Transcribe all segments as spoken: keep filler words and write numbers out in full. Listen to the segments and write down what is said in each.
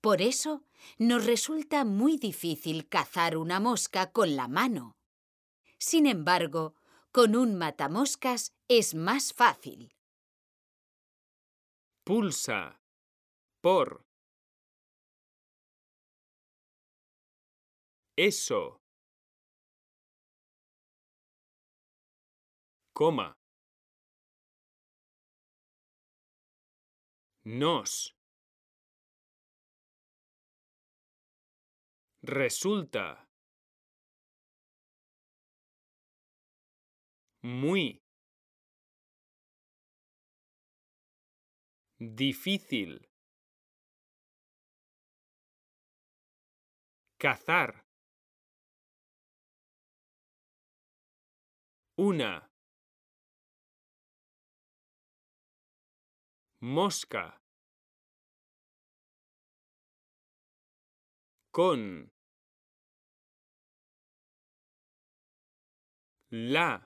Por eso, nos resulta muy difícil cazar una mosca con la mano. Sin embargo, con un matamoscas es más fácil. Pulsa. Por. Eso. Coma. Nos. Resulta. Muy. Difícil. Cazar. Una. Mosca. Con. La.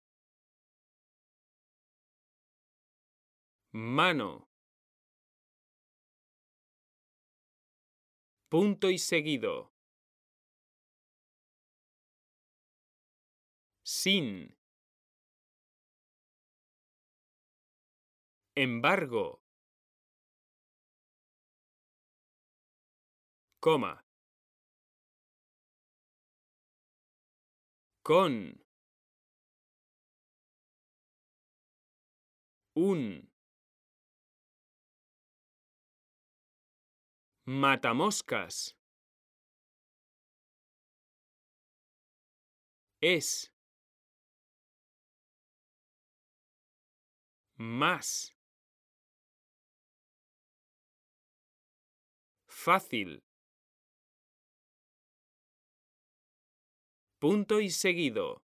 Mano. Punto y seguido. Sin. Embargo. Coma. Con. Un. Matamoscas. Es. Más. Fácil. Punto y seguido.